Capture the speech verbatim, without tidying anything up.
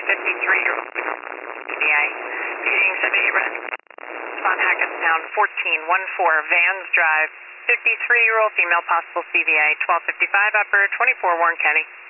fifty-three-year-old female, C V A, shooting seventy-eight red. Spot Hackettstown, fourteen fourteen, Vans Drive, fifty-three-year-old female, possible C V A, twelve fifty-five upper, twenty-four Warren County.